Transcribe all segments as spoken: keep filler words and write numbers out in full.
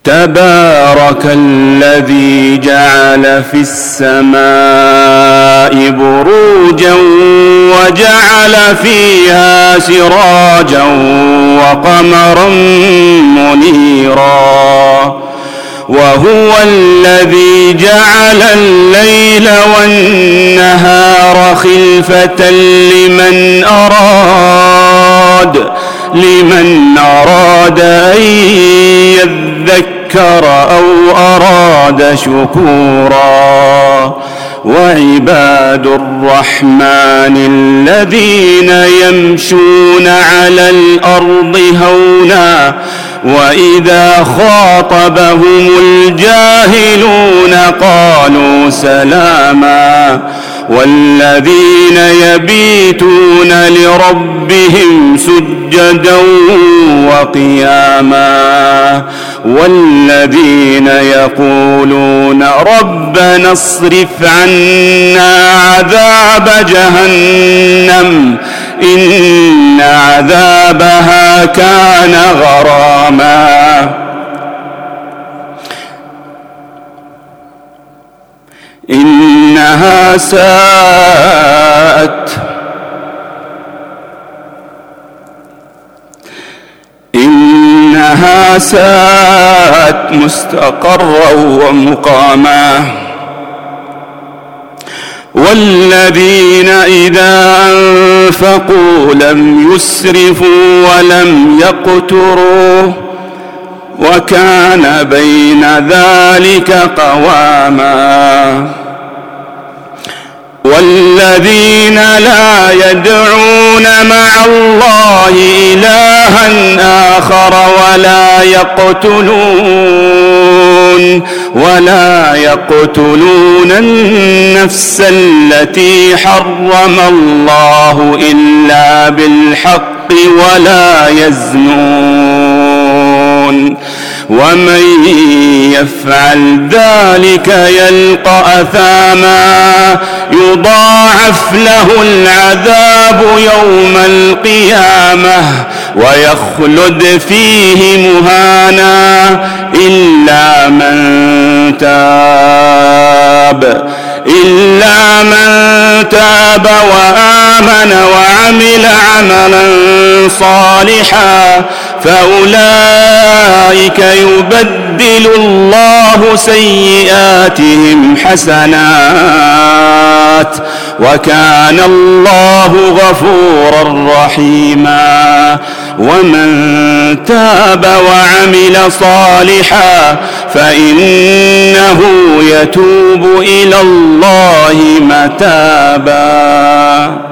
تبارك الذي جعل في السماء بروجا وجعل فيها سراجا وقمرا منيرا وهو الذي جعل الليل والنهار خلفة لمن أراد لمن أراد أن يذكر أو أراد شكورا وعباد الرحمن الذين يمشون على الأرض هونا وإذا خاطبهم الجاهلون قالوا سلاما والذين يبيتون لربهم سجدا وقياما والذين يقولون ربنا اصرف عنا عذاب جهنم إن عذابها كان غراما إنها ساءت إنها ساءت مستقرا ومقاما والذين إذا أنفقوا لم يسرفوا ولم يقتروا وكان بين ذلك قواما والذين لا يدعون مع الله إلها آخر ولا يقتلون ولا يقتلون النفس التي حرم الله إلا بالحق ولا يزنون ومن يفعل ذلك يلقى أثاما يضاعف له العذاب يوم القيامة ويخلد فيه مهانا إلا من تاب إلا من تاب وآمن وعمل عملا صالحا فأولئك يبدل الله سيئاتهم حسنات وكان الله غفورا رحيما ومن تاب وعمل صالحا فإنه يتوب إلى الله متابا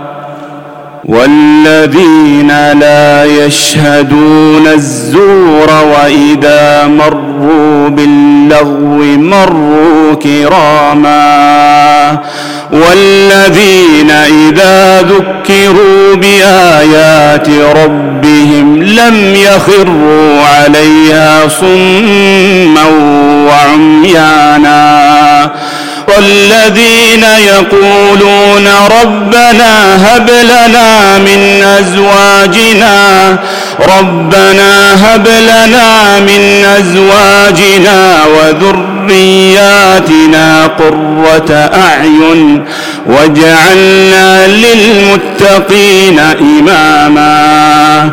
والذين لا يشهدون الزور وإذا مروا باللغو مروا كراما والذين إذا ذكروا بآيات ربهم لم يخروا عليها صما وعميانا والذين يقولون ربنا هب لنا من أزواجنا ربنا هب لنا من أزواجنا وذرياتنا قرة أعين واجعلنا للمتقين إماما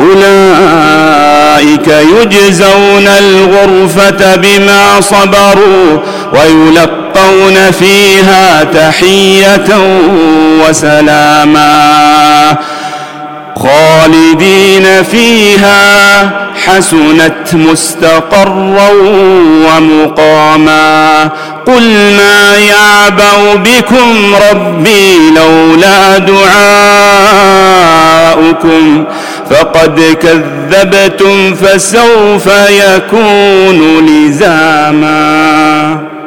أولئك يجزون الغرفة بما صبروا ويلقون فيها تحية وسلاما خالدين فيها حسنت مستقرا ومقاما قل ما يعبأ بكم ربي لولا دعاؤكم فقد كذبتم فسوف يكون لزاما.